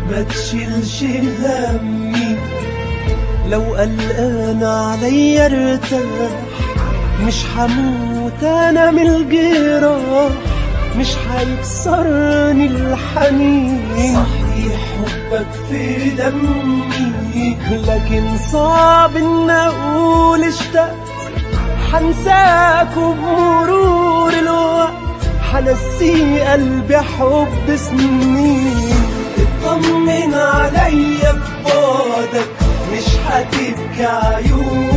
ما تشيلش همي، لو قلقان عليا ارتاح، مش هموت انا من الجراح، مش هيكسرني الحنين. صحيح حبك في دمي، لكن صعب ان اقول اشتقت، حنساك وبمرور الوقت حنسي قلبي حب سنين. اطمن عليا في بعدك، مش هتبكي عيوني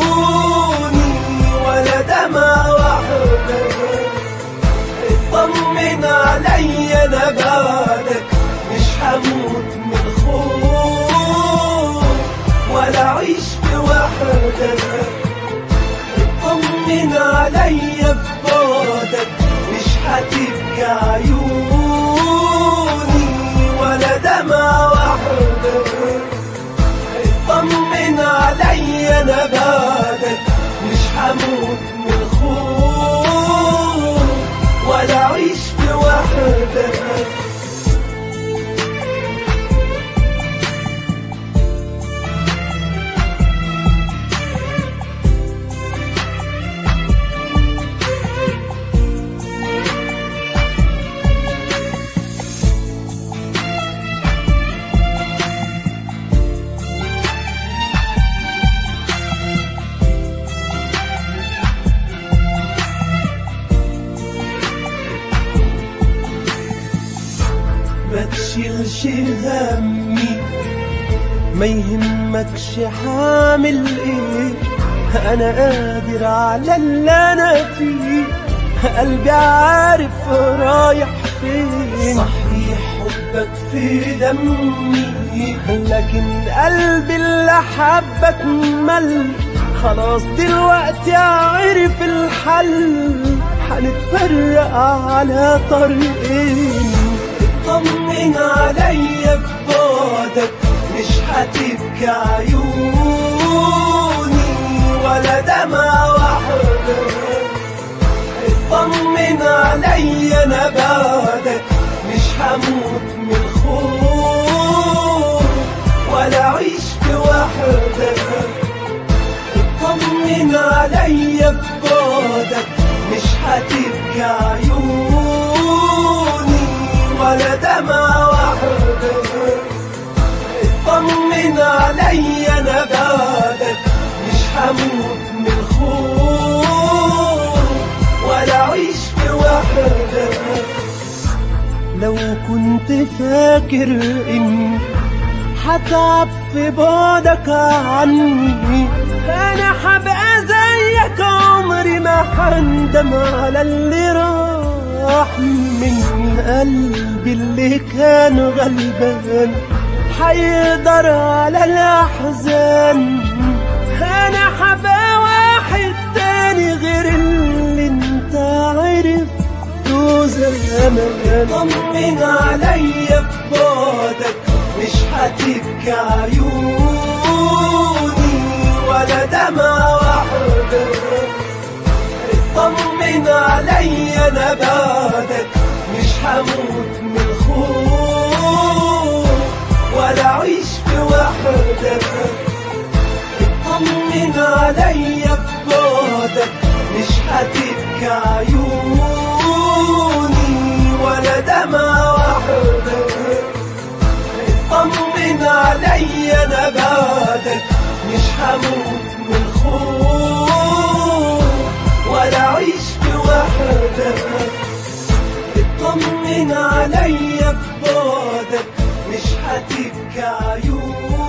ولا دمع وحدك. اطمن عليا انا بعدك، مش هموت من خوف ولا اعيش في وحدك. اطمن عليا في بعدك، مش هتبكي عيوني ولا دمع وحدك. اطمن عليا انا بعدك، مش هموت من خوف ولا اعيش في وحدك. ما تشيلش همي، ما يهمكش حامل ايه، انا قادر على اللي انا فيه، قلبي عارف رايح فين. صحيح حبك في دمي، لكن قلبي اللي حبك مل، خلاص دلوقتي عرف الحل، هنتفرق على طريقين. اطمن عليا في بعدك، مش هتبكي عيوني ولا دمع وحدك. اطمن عليا انا بعدك، مش هموت من خوف ولا اعيش في وحدك. اطمن عليا في بعدك، مش هتبكي عيوني ولا دمع وحدك. اطمن عليا انا بعدك، مش هموت من خوف ولا اعيش في وحدك. لو كنت فاكر اني هتعب في بعدك عني، انا هبقى زيك عمري ما هندم على اللي راح من قلبي اللي كان غلبان، هيقدر على الاحزان. انا هبقى واحد تاني غير اللي انت عرفته زمان. طمن عليا في بعدك، مش هتبكي عيوني ولا دمع وحدك. طمن عليا انا بعدك، مش هموت من خوف ولا اعيش في وحدك. طمن عليا في بعدك، مش هتبكي عيوني ولا دمع وحدك. طمن عليا انا بعدك، مش هموت من خوف ولا اعيش في وحدك. طمن عليا في بعدك، مش هتبكي عيوني